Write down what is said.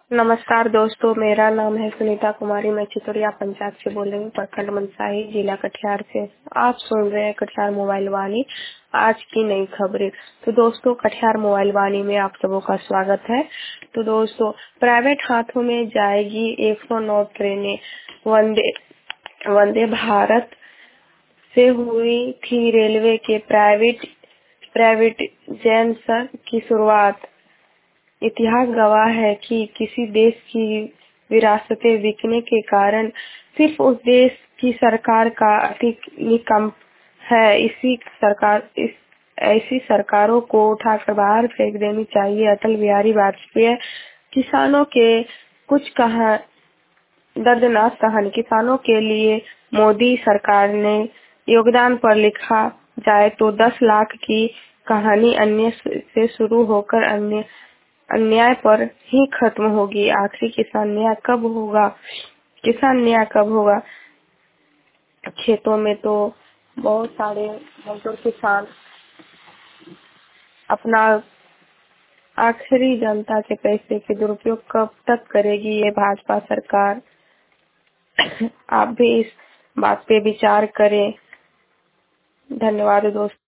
नमस्कार दोस्तों, मेरा नाम है सुनीता कुमारी। मैं चितौड़िया पंचायत से बोल रही हूँ, प्रखंड मनसाही, जिला कटिहार से। आप सुन रहे हैं कटिहार मोबाइल वाणी, आज की नई खबरें। तो दोस्तों, कटिहार मोबाइल वाणी में आप सबों का स्वागत है। तो दोस्तों, प्राइवेट हाथों में जाएगी 109 ट्रेनें। वंदे वंदे भारत से हुई थी रेलवे के प्राइवेटाइजेशन की शुरुआत। इतिहास गवाह है कि किसी देश की विरासतें बिकने के कारण सिर्फ उस देश की सरकार का अतिक्रमण है। ऐसी सरकारों को उठाकर बाहर फेंक देनी चाहिए। अटल बिहारी वाजपेयी। किसानों के कुछ दर्दनाक कहानी। किसानों के लिए मोदी सरकार ने योगदान पर लिखा जाए तो 10 लाख की कहानी अन्य से शुरू होकर अन्याय पर ही खत्म होगी। आखिर किसान न्याय कब होगा? खेतों में तो बहुत सारे मजदूर किसान अपना आखिरी जनता के पैसे के दुरुपयोग कब तक करेगी ये भाजपा सरकार? आप भी इस बात पे विचार करें। धन्यवाद दोस्तों।